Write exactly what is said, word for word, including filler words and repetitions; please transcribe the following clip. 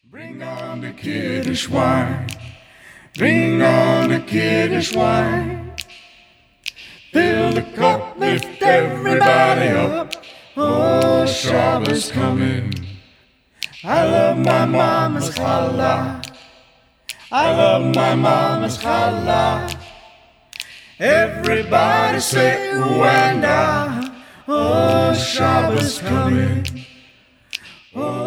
Bring on the Kiddush wine. Bring on the Kiddush wine. Fill the cup, lift everybody up. Oh, Shabbos coming. I love my mama's challah. I love my mama's challah. Everybody say ooh and ah. Oh, Shabbos coming. Oh,